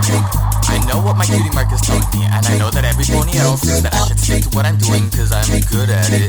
I know what my cutie mark is telling me, and I know that every pony else thinks that I should stick to what I'm doing cause I'm good at it.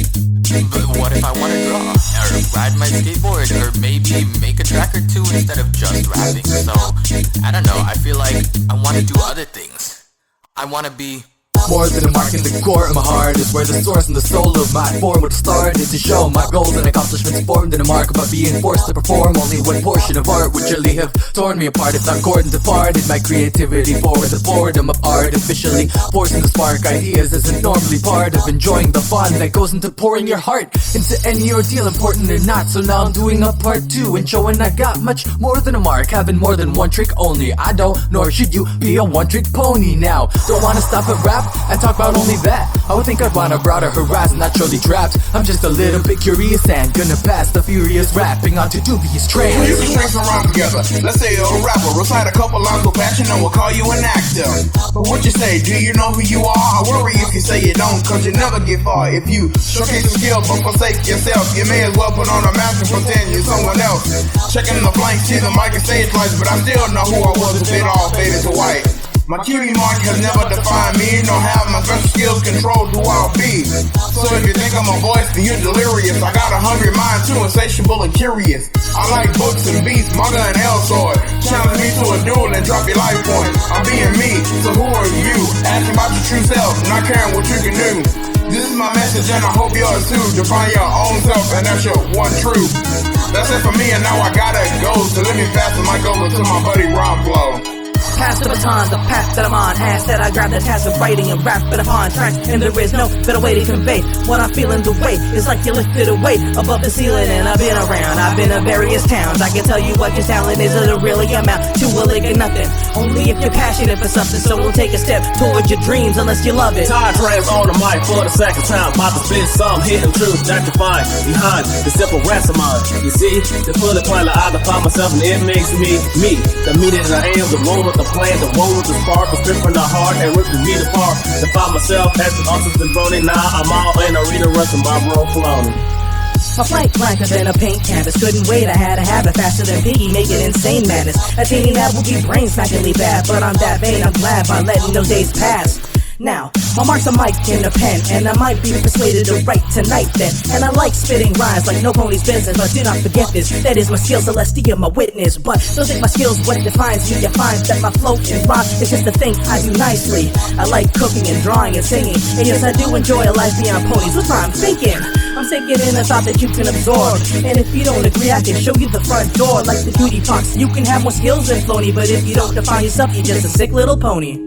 But what if I want to draw, or ride my skateboard, or maybe make a track or two instead of just rapping? So, I don't know, I feel like I want to do other things. I want to be more than a mark in the core of my heart is where the source and the soul of my form would start, is to show my goals and accomplishments formed in a mark about being forced to perform. Only one portion of art would surely have torn me apart if not cordoned apart. In my creativity forward the boredom of artificially forcing to spark ideas isn't normally part of enjoying the fun that goes into pouring your heart into any ordeal, important or not. So now I'm doing a part 2 and showing I got much more than a mark, having more than one trick only. I don't, nor should you, be a one-trick pony now. Don't wanna stop at rap, I talk about only that. I would think I'd want a broader horizon, not truly trapped. I'm just a little bit curious and gonna pass the furious rapping onto dubious trance. You can string some rhymes together. Let's say you're a rapper, recite a couple lines with passion and we'll call you an actor. But what you say, do you know who you are? I worry if you say you don't, cause you never get far. If you showcase your skill but forsake yourself, you may as well put on a mask and pretend you're someone else. Checking the blank, see the mic and stage lights, but I still know who I was a bit all faded to white. My cutie mark has never defined me, nor have my special skills controlled who I'll be. So if you think I'm a voice, then you're delirious. I got a hungry mind too, insatiable and curious. I like books and beats, manga and L-sword. Challenge me to a duel and drop your life point. I'm being me, so who are you? Asking about your true self, not caring what you can do. This is my message and I hope yours too. Define your own self and that's your one truth. That's it for me and now I gotta go. So let me pass the mic over to my buddy Rob Flow. Pass the baton, the path that I'm on has that I grab the task of writing and rap it upon tracks, and there is no better way to convey what I'm feeling. The weight is like you lifted a weight above the ceiling, and I've been around, I've been to various towns. I can tell you what your talent is, it'll really amount to a lick of nothing. Only if you're passionate for something, so don't take a step towards your dreams unless you love it. Todd Trams on the mic for the second time, about to spit some hidden truth that you find behind the simple raps of mine. You see, the full plan I define myself and it makes me me. The me that I am, the one with the plan, the one with the spark, the strip from the heart and ripping me apart. To find myself as the artist and brony, now I'm all in a reader rushing by Bro Cloney. My flight blacker than a paint canvas, couldn't wait, I had a habit faster than Piggy, making insane madness. Attaining that will be brain smackingly bad, but I'm that vain, I'm glad by letting those days pass. Now, my mark's a mic and a pen, and I might be persuaded to write tonight then. And I like spitting rhymes like no pony's business, but do not forget this, that is my skill, Celestia, my witness. But those ain't my skills, what defines me, you find that my flow and rhyme is just the thing I do nicely. I like cooking and drawing and singing, and yes I do enjoy a life beyond ponies. What's I'm thinking? I'm sinking in a thought that you can absorb, and if you don't agree I can show you the front door like the duty box. You can have more skills than Floney, but if you don't define yourself you're just a sick little pony.